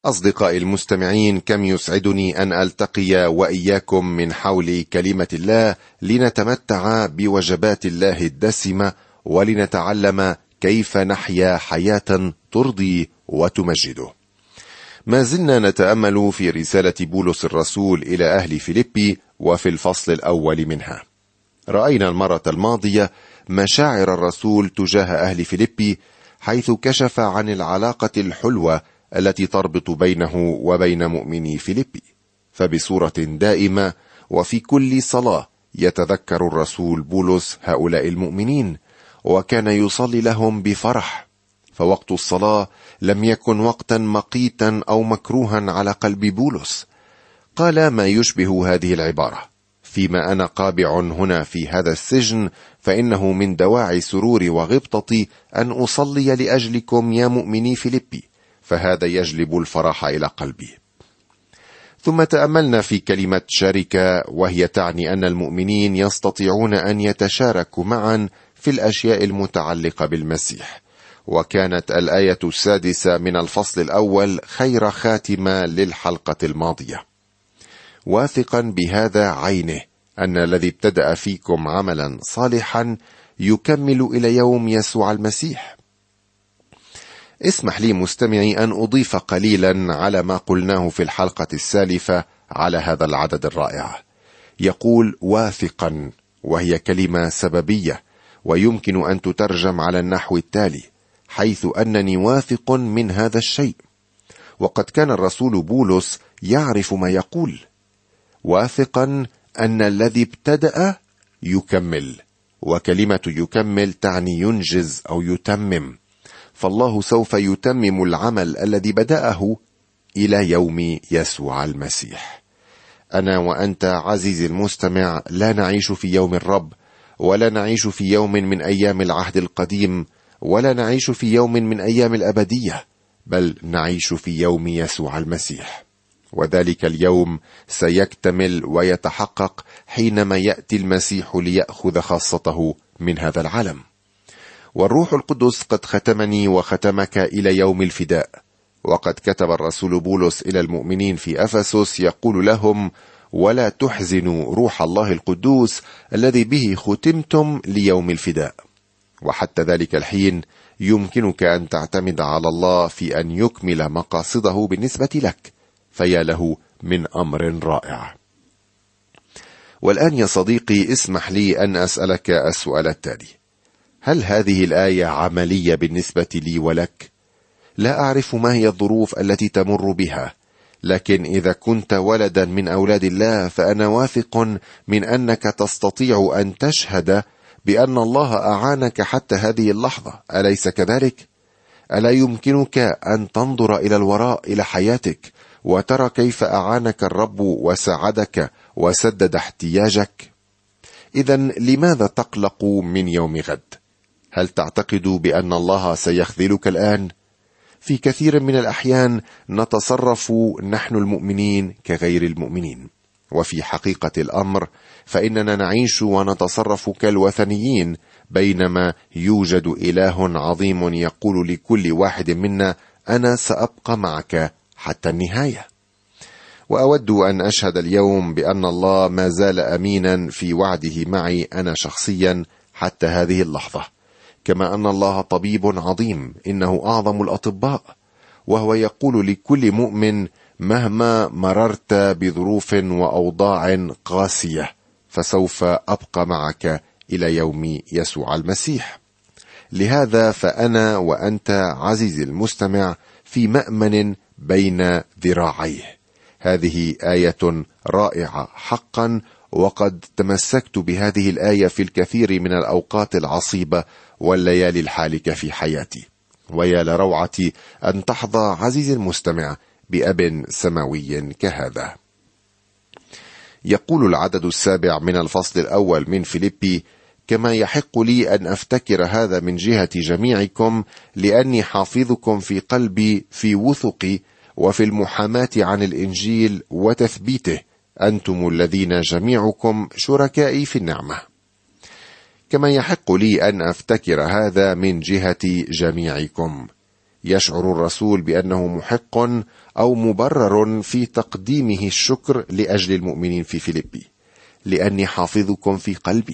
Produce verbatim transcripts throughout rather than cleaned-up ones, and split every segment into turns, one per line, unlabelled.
أصدقائي المستمعين، كم يسعدني أن ألتقي وإياكم من حول كلمة الله لنتمتع بوجبات الله الدسمة ولنتعلم كيف نحيا حياة ترضي وتمجده. ما زلنا نتأمل في رسالة بولس الرسول إلى أهل فيليبي وفي الفصل الأول منها. رأينا المرة الماضية مشاعر الرسول تجاه أهل فيليبي، حيث كشف عن العلاقة الحلوة التي تربط بينه وبين مؤمني فيليبي. فبصورة دائمة وفي كل صلاة يتذكر الرسول بولس هؤلاء المؤمنين، وكان يصلي لهم بفرح. فوقت الصلاة لم يكن وقتا مقيتا أو مكروها على قلب بولس. قال ما يشبه هذه العبارة: فيما أنا قابع هنا في هذا السجن، فإنه من دواعي سروري وغبطتي أن أصلي لأجلكم يا مؤمني فيليبي، فهذا يجلب الفرح إلى قلبي. ثم تأملنا في كلمة شركة، وهي تعني أن المؤمنين يستطيعون أن يتشاركوا معا في الأشياء المتعلقة بالمسيح. وكانت الآية السادسة من الفصل الأول خير خاتمة للحلقة الماضية: واثقا بهذا عينه أن الذي ابتدأ فيكم عملا صالحا يكمل إلى يوم يسوع المسيح. اسمح لي مستمعي أن أضيف قليلا على ما قلناه في الحلقة السالفة على هذا العدد الرائع. يقول واثقا، وهي كلمة سببية، ويمكن أن تترجم على النحو التالي: حيث أنني واثق من هذا الشيء. وقد كان الرسول بولس يعرف ما يقول، واثقا أن الذي ابتدأ يكمل. وكلمة يكمل تعني ينجز أو يتمم، فالله سوف يتمم العمل الذي بدأه إلى يوم يسوع المسيح. أنا وأنت عزيزي المستمع لا نعيش في يوم الرب، ولا نعيش في يوم من أيام العهد القديم، ولا نعيش في يوم من أيام الأبدية، بل نعيش في يوم يسوع المسيح. وذلك اليوم سيكتمل ويتحقق حينما يأتي المسيح ليأخذ خاصته من هذا العالم. والروح القدس قد ختمني وختمك إلى يوم الفداء. وقد كتب الرسول بولس إلى المؤمنين في أفسس يقول لهم: ولا تحزنوا روح الله القدوس الذي به ختمتم ليوم الفداء. وحتى ذلك الحين يمكنك أن تعتمد على الله في أن يكمل مقاصده بالنسبة لك، فيا له من أمر رائع. والآن يا صديقي اسمح لي أن أسألك السؤال التالي: هل هذه الآية عملية بالنسبة لي ولك؟ لا أعرف ما هي الظروف التي تمر بها، لكن إذا كنت ولدا من أولاد الله فأنا واثق من أنك تستطيع أن تشهد بأن الله أعانك حتى هذه اللحظة، أليس كذلك؟ ألا يمكنك أن تنظر إلى الوراء إلى حياتك وترى كيف أعانك الرب وساعدك وسدد احتياجك؟ إذن لماذا تقلق من يوم غد؟ هل تعتقد بأن الله سيخذلك الآن؟ في كثير من الأحيان نتصرف نحن المؤمنين كغير المؤمنين، وفي حقيقة الأمر فإننا نعيش ونتصرف كالوثنيين، بينما يوجد إله عظيم يقول لكل واحد منا: أنا سأبقى معك حتى النهاية. وأود أن أشهد اليوم بأن الله ما زال أمينا في وعده معي أنا شخصيا حتى هذه اللحظة، كما أن الله طبيب عظيم، إنه أعظم الأطباء، وهو يقول لكل مؤمن: مهما مررت بظروف وأوضاع قاسية فسوف أبقى معك إلى يوم يسوع المسيح. لهذا فأنا وأنت عزيزي المستمع في مأمن بين ذراعيه. هذه آية رائعة حقا، وقد تمسكت بهذه الآية في الكثير من الأوقات العصيبة والليالي الحالكة في حياتي. ويا لروعتي أن تحظى عزيزي المستمع بأب سماوي كهذا. يقول العدد السابع من الفصل الأول من فيليبي: كما يحق لي أن أفتكر هذا من جهة جميعكم، لأني حافظكم في قلبي في وثقي وفي المحاماة عن الإنجيل وتثبيته، أنتم الذين جميعكم شركائي في النعمة. كما يحق لي أن أفتكر هذا من جهة جميعكم. يشعر الرسول بأنه محق أو مبرر في تقديمه الشكر لأجل المؤمنين في فيليبي، لأني حافظكم في قلبي.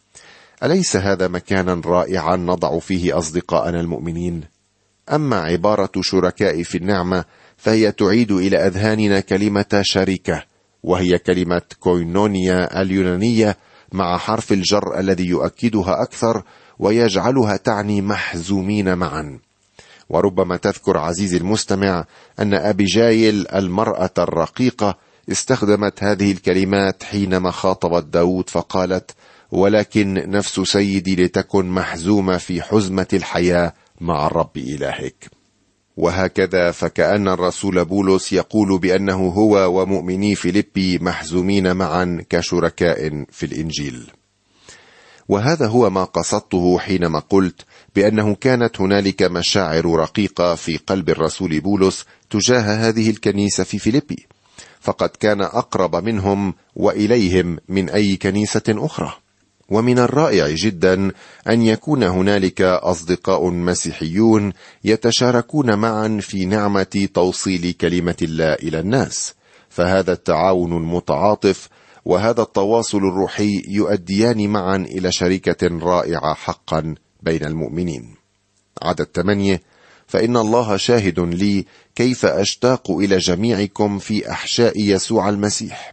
أليس هذا مكانا رائعا نضع فيه أصدقاءنا المؤمنين؟ أما عبارة شركاء في النعمة فهي تعيد إلى أذهاننا كلمة شركة، وهي كلمة كوينونيا اليونانية مع حرف الجر الذي يؤكدها أكثر ويجعلها تعني محزومين معا. وربما تذكر عزيزي المستمع أن أبيجايل المرأة الرقيقة استخدمت هذه الكلمات حينما خاطبت داود فقالت: ولكن نفس سيدي لتكن محزومة في حزمة الحياة مع الرب إلهك. وهكذا فكأن الرسول بولس يقول بأنه هو ومؤمني فيليبي محزومين معا كشركاء في الإنجيل. وهذا هو ما قصدته حينما قلت بأنه كانت هنالك مشاعر رقيقة في قلب الرسول بولس تجاه هذه الكنيسة في فيليبي، فقد كان أقرب منهم وإليهم من أي كنيسة أخرى. ومن الرائع جدا أن يكون هنالك أصدقاء مسيحيون يتشاركون معا في نعمة توصيل كلمة الله إلى الناس، فهذا التعاون المتعاطف وهذا التواصل الروحي يؤديان معا إلى شركة رائعة حقا بين المؤمنين. عدد ثمانية: فإن الله شاهد لي كيف أشتاق إلى جميعكم في أحشاء يسوع المسيح.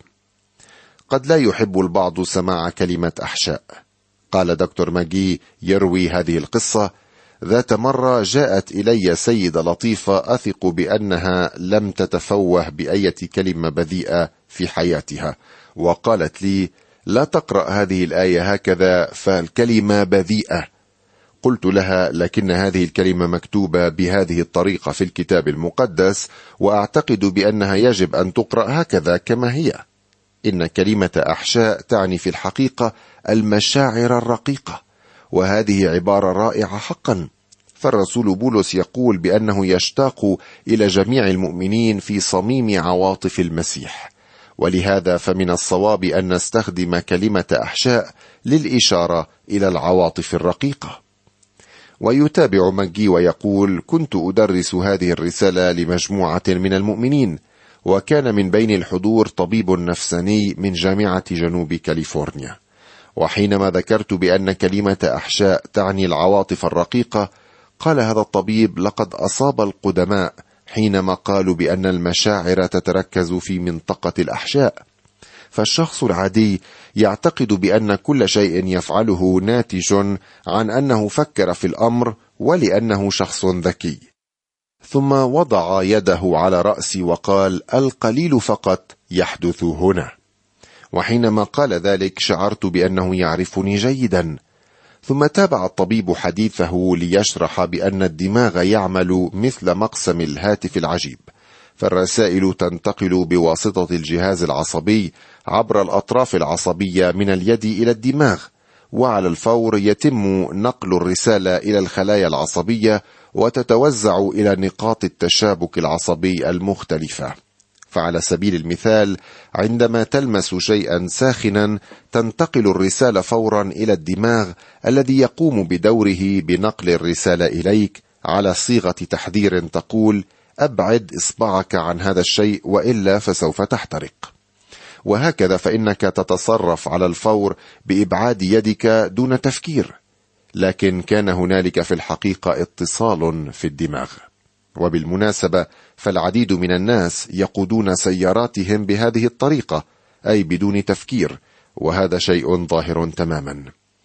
قد لا يحب البعض سماع كلمة أحشاء. قال دكتور ماجي يروي هذه القصة: ذات مرة جاءت إلي سيدة لطيفة أثق بأنها لم تتفوه بأية كلمة بذيئة في حياتها، وقالت لي: لا تقرأ هذه الآية هكذا فالكلمة بذيئة. قلت لها: لكن هذه الكلمة مكتوبة بهذه الطريقة في الكتاب المقدس، وأعتقد بأنها يجب أن تقرأ هكذا كما هي. إن كلمة أحشاء تعني في الحقيقة المشاعر الرقيقة، وهذه عبارة رائعة حقا. فالرسول بولس يقول بأنه يشتاق إلى جميع المؤمنين في صميم عواطف المسيح، ولهذا فمن الصواب أن نستخدم كلمة أحشاء للإشارة إلى العواطف الرقيقة. ويتابع مجي ويقول: كنت أدرس هذه الرسالة لمجموعة من المؤمنين، وكان من بين الحضور طبيب نفساني من جامعة جنوب كاليفورنيا. وحينما ذكرت بأن كلمة أحشاء تعني العواطف الرقيقة، قال هذا الطبيب: لقد أصاب القدماء حينما قالوا بأن المشاعر تتركز في منطقة الأحشاء. فالشخص العادي يعتقد بأن كل شيء يفعله ناتج عن أنه فكر في الأمر ولأنه شخص ذكي. ثم وضع يده على رأسي وقال: القليل فقط يحدث هنا. وحينما قال ذلك شعرت بأنه يعرفني جيدا. ثم تابع الطبيب حديثه ليشرح بأن الدماغ يعمل مثل مقسم الهاتف العجيب، فالرسائل تنتقل بواسطة الجهاز العصبي عبر الأطراف العصبية من اليد إلى الدماغ، وعلى الفور يتم نقل الرسالة إلى الخلايا العصبية وتتوزع إلى نقاط التشابك العصبي المختلفة. فعلى سبيل المثال، عندما تلمس شيئا ساخنا تنتقل الرسالة فورا إلى الدماغ الذي يقوم بدوره بنقل الرسالة إليك على صيغة تحذير تقول: أبعد إصبعك عن هذا الشيء وإلا فسوف تحترق. وهكذا فإنك تتصرف على الفور بإبعاد يدك دون تفكير، لكن كان هنالك في الحقيقة اتصال في الدماغ. وبالمناسبة فالعديد من الناس يقودون سياراتهم بهذه الطريقة، أي بدون تفكير، وهذا شيء ظاهر تماما.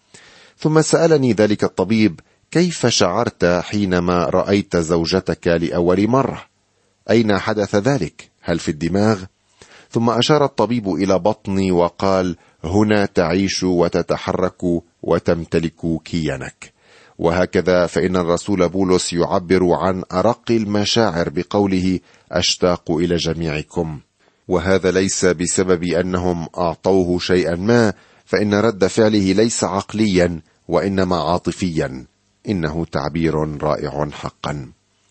ثم سألني ذلك الطبيب: كيف شعرت حينما رأيت زوجتك لأول مرة؟ أين حدث ذلك؟ هل في الدماغ؟ ثم أشار الطبيب إلى بطني وقال: هنا تعيش وتتحرك وتمتلك كيانك. وهكذا فإن الرسول بولس يعبر عن أرق المشاعر بقوله: أشتاق إلى جميعكم. وهذا ليس بسبب أنهم أعطوه شيئا ما، فإن رد فعله ليس عقليا وإنما عاطفيا. إنه تعبير رائع حقا.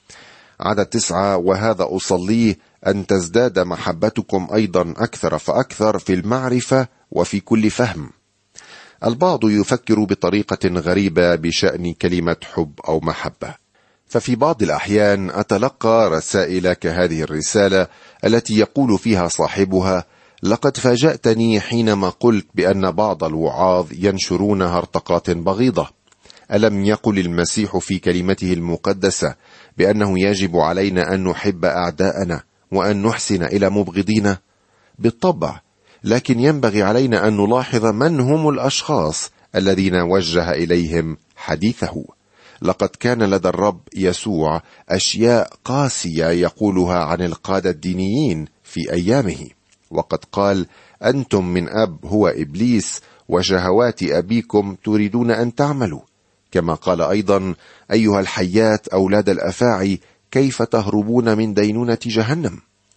عدد تسعة: وهذا أصليه أن تزداد محبتكم أيضا أكثر فأكثر في المعرفة وفي كل فهم. البعض يفكر بطريقة غريبة بشأن كلمة حب أو محبة، ففي بعض الأحيان أتلقى رسائل كهذه الرسالة التي يقول فيها صاحبها: لقد فاجأتني حينما قلت بأن بعض الوعاظ ينشرون هرطقات بغيضة. ألم يقل المسيح في كلمته المقدسة بأنه يجب علينا أن نحب أعداءنا وأن نحسن إلى مبغضينا؟ بالطبع، لكن ينبغي علينا أن نلاحظ من هم الأشخاص الذين وجه إليهم حديثه. لقد كان لدى الرب يسوع أشياء قاسية يقولها عن القادة الدينيين في أيامه، وقد قال: أنتم من أب هو إبليس وشهوات أبيكم تريدون أن تعملوا. كما قال أيضا: أيها الحيات أولاد الأفاعي، كيف تهربون من دينونة جهنم؟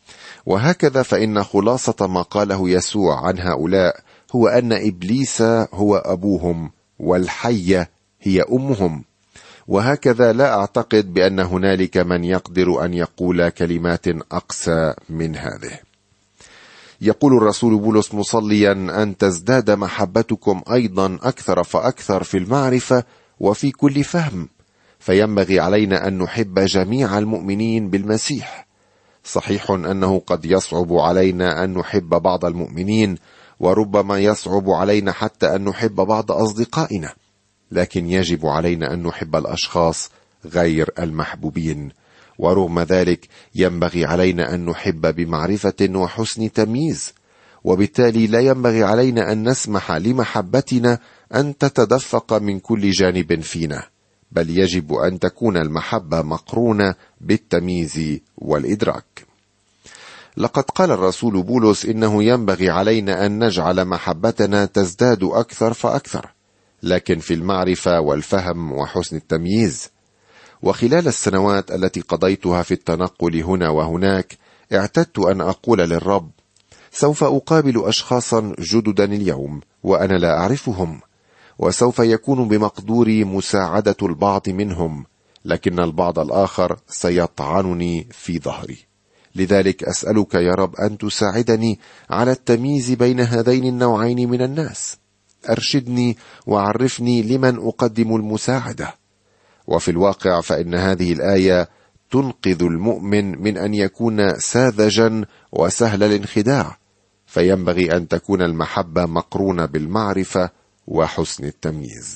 وهكذا فإن خلاصة ما قاله يسوع عن هؤلاء هو أن إبليس هو أبوهم والحية هي أمهم. وهكذا لا أعتقد بأن هنالك من يقدر أن يقول كلمات أقسى من هذه. يقول الرسول بولس مصليا: أن تزداد محبتكم أيضا أكثر فأكثر في المعرفة وفي كل فهم، فينبغي علينا أن نحب جميع المؤمنين بالمسيح. صحيح أنه قد يصعب علينا أن نحب بعض المؤمنين، وربما يصعب علينا حتى أن نحب بعض أصدقائنا، لكن يجب علينا أن نحب الأشخاص غير المحبوبين. ورغم ذلك ينبغي علينا أن نحب بمعرفة وحسن تمييز، وبالتالي لا ينبغي علينا أن نسمح لمحبتنا أن تتدفق من كل جانب فينا، بل يجب أن تكون المحبة مقرونة بالتمييز والإدراك. لقد قال الرسول بولس: إنه ينبغي علينا أن نجعل محبتنا تزداد أكثر فأكثر، لكن في المعرفة والفهم وحسن التمييز. وخلال السنوات التي قضيتها في التنقل هنا وهناك، اعتدت أن أقول للرب: سوف أقابل أشخاصا جددا اليوم وأنا لا أعرفهم، وسوف يكون بمقدوري مساعدة البعض منهم، لكن البعض الآخر سيطعنني في ظهري. لذلك أسألك يا رب أن تساعدني على التمييز بين هذين النوعين من الناس. أرشدني وعرفني لمن أقدم المساعدة. وفي الواقع فإن هذه الآية تنقذ المؤمن من أن يكون ساذجا وسهل الانخداع، فينبغي أن تكون المحبة مقرونة بالمعرفة وحسن التمييز.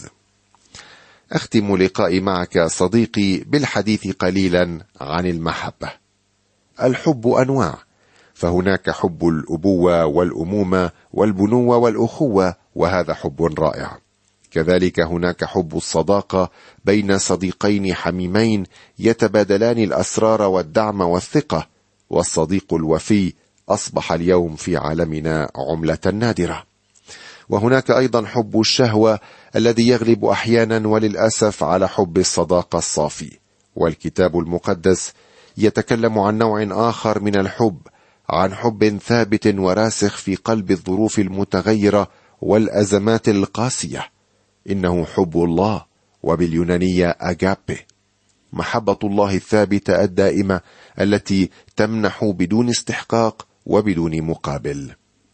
أختم لقائي معك صديقي بالحديث قليلا عن المحبة. الحب أنواع، فهناك حب الأبوة والأمومة والبنوة والأخوة، وهذا حب رائع. كذلك هناك حب الصداقة بين صديقين حميمين يتبادلان الأسرار والدعم والثقة، والصديق الوفي أصبح اليوم في عالمنا عملة نادرة. وهناك أيضا حب الشهوة الذي يغلب أحيانا وللأسف على حب الصداقة الصافي. والكتاب المقدس يتكلم عن نوع آخر من الحب، عن حب ثابت وراسخ في قلب الظروف المتغيرة والأزمات القاسية. إنه حب الله، وباليونانية أجابي، محبة الله الثابتة الدائمة التي تمنح بدون استحقاق وبدون مقابل.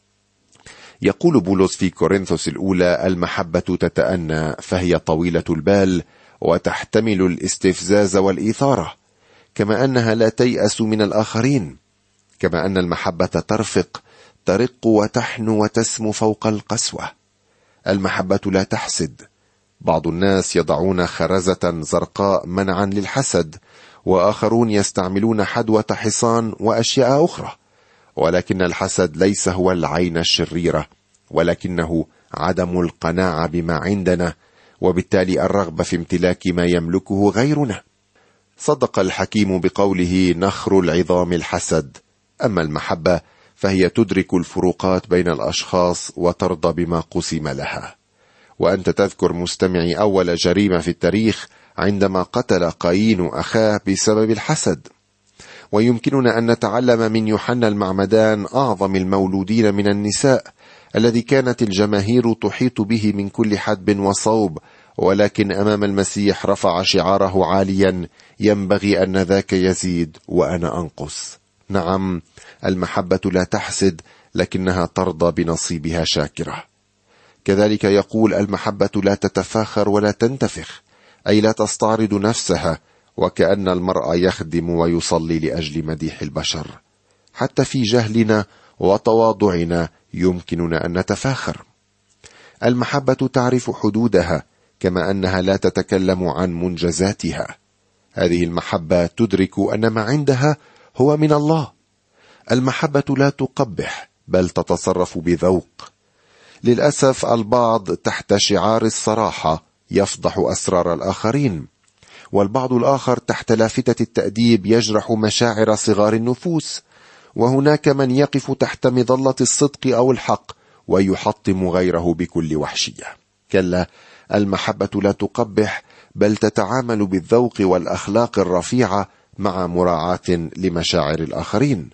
يقول بولس في كورنثوس الأولى: المحبة تتأنى، فهي طويلة البال، وتحتمل الاستفزاز والإثارة، كما أنها لا تيأس من الآخرين، كما أن المحبة ترفق، ترق وتحنو وتسمو فوق القسوة. المحبة لا تحسد. بعض الناس يضعون خرزة زرقاء منعا للحسد، وآخرون يستعملون حدوة حصان وأشياء أخرى، ولكن الحسد ليس هو العين الشريرة، ولكنه عدم القناعة بما عندنا، وبالتالي الرغبة في امتلاك ما يملكه غيرنا. صدق الحكيم بقوله: نخر العظام الحسد. أما المحبة فهي تدرك الفروقات بين الأشخاص وترضى بما قسم لها. وأنت تذكر مستمعي أول جريمة في التاريخ عندما قتل قايين أخاه بسبب الحسد. ويمكننا أن نتعلم من يوحنا المعمدان أعظم المولودين من النساء، الذي كانت الجماهير تحيط به من كل حدب وصوب، ولكن أمام المسيح رفع شعاره عاليا: ينبغي أن ذاك يزيد وأنا أنقص. نعم، المحبة لا تحسد، لكنها ترضى بنصيبها شاكرة. كذلك يقول: المحبة لا تتفاخر ولا تنتفخ، أي لا تستعرض نفسها، وكأن المرء يخدم ويصلي لأجل مديح البشر. حتى في جهلنا وتواضعنا يمكننا أن نتفاخر. المحبة تعرف حدودها، كما أنها لا تتكلم عن منجزاتها. هذه المحبة تدرك أن ما عندها هو من الله. المحبة لا تقبح، بل تتصرف بذوق. للأسف البعض تحت شعار الصراحة يفضح أسرار الآخرين، والبعض الآخر تحت لافتة التأديب يجرح مشاعر صغار النفوس، وهناك من يقف تحت مظلة الصدق أو الحق ويحطم غيره بكل وحشية. كلا، المحبة لا تقبح، بل تتعامل بالذوق والأخلاق الرفيعة مع مراعاة لمشاعر الآخرين.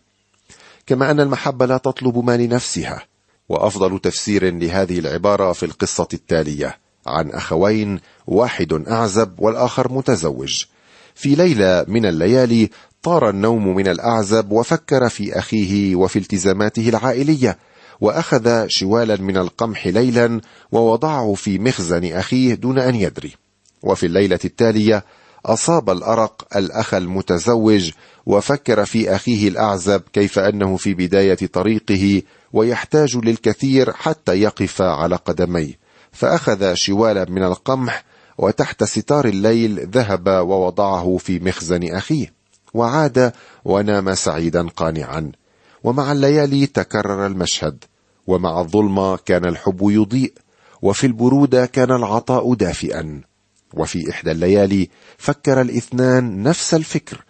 كما أن المحبة لا تطلب ما لنفسها. وأفضل تفسير لهذه العبارة في القصة التالية عن أخوين، واحد أعزب والآخر متزوج. في ليلة من الليالي طار النوم من الأعزب وفكر في أخيه وفي التزاماته العائلية، وأخذ شوالا من القمح ليلا ووضعه في مخزن أخيه دون أن يدري. وفي الليلة التالية أصاب الأرق الأخ المتزوج، وفكر في أخيه الأعزب كيف أنه في بداية طريقه ويحتاج للكثير حتى يقف على قدميه، فأخذ شوالا من القمح وتحت ستار الليل ذهب ووضعه في مخزن أخيه، وعاد ونام سعيدا قانعا. ومع الليالي تكرر المشهد، ومع الظلمة كان الحب يضيء، وفي البرودة كان العطاء دافئا. وفي إحدى الليالي فكر الاثنان نفس الفكر،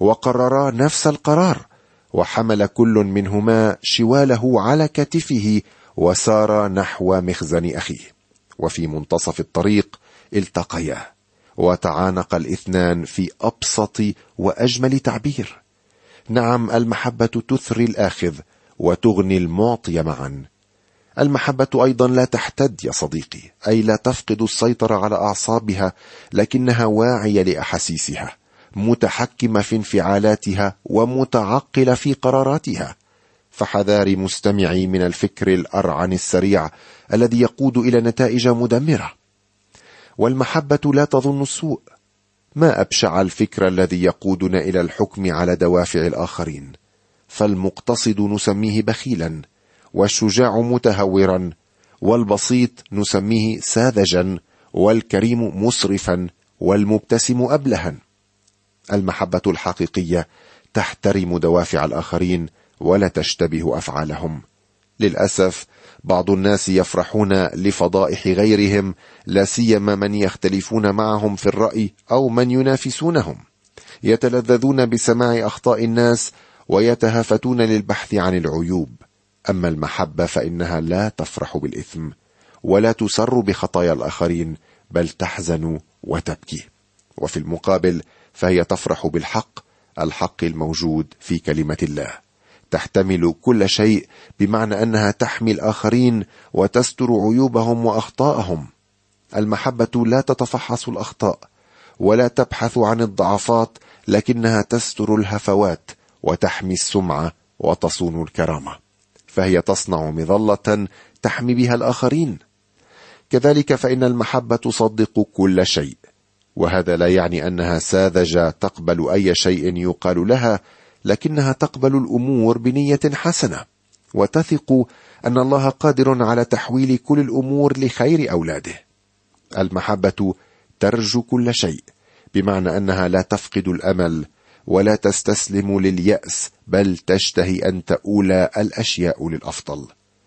وقررا نفس القرار، وحمل كل منهما شواله على كتفه وسار نحو مخزن أخيه. وفي منتصف الطريق التقيا، وتعانق الاثنان في أبسط وأجمل تعبير. نعم، المحبة تثري الآخذ وتغني المعطي معا. المحبة أيضا لا تحتد يا صديقي، أي لا تفقد السيطرة على أعصابها، لكنها واعية لأحاسيسها، متحكمة في انفعالاتها ومتعقلة في قراراتها. فحذاري مستمعي من الفكر الأرعن السريع الذي يقود إلى نتائج مدمرة. والمحبة لا تظن السوء. ما أبشع الفكر الذي يقودنا إلى الحكم على دوافع الآخرين. فالمقتصد نسميه بخيلا، والشجاع متهورا، والبسيط نسميه ساذجا، والكريم مسرفا، والمبتسم أبلها. المحبة الحقيقية تحترم دوافع الآخرين ولا تشتبه أفعالهم. للأسف بعض الناس يفرحون لفضائح غيرهم، لا سيما من يختلفون معهم في الرأي أو من ينافسونهم. يتلذذون بسماع أخطاء الناس ويتهافتون للبحث عن العيوب. أما المحبة فإنها لا تفرح بالإثم ولا تسر بخطايا الآخرين، بل تحزن وتبكي. وفي المقابل فهي تفرح بالحق، الحق الموجود في كلمة الله. تحتمل كل شيء، بمعنى أنها تحمي الآخرين وتستر عيوبهم وأخطاءهم. المحبة لا تتفحص الأخطاء ولا تبحث عن الضعفات، لكنها تستر الهفوات وتحمي السمعة وتصون الكرامة. فهي تصنع مظلة تحمي بها الآخرين. كذلك فإن المحبة تصدق كل شيء، وهذا لا يعني أنها ساذجة تقبل أي شيء يقال لها، لكنها تقبل الأمور بنية حسنة، وتثق أن الله قادر على تحويل كل الأمور لخير أولاده. المحبة ترجو كل شيء، بمعنى أنها لا تفقد الأمل ولا تستسلم لليأس، بل تشتهي أن تؤول الأشياء للأفضل.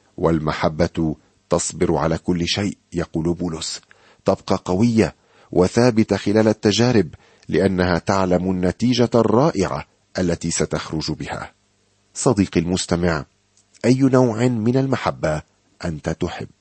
والمحبة تصبر على كل شيء، يقول بولس، تبقى قوية وثابتة خلال التجارب، لأنها تعلم النتيجة الرائعة التي ستخرج بها. صديقي المستمع، أي نوع من المحبة أنت تحب؟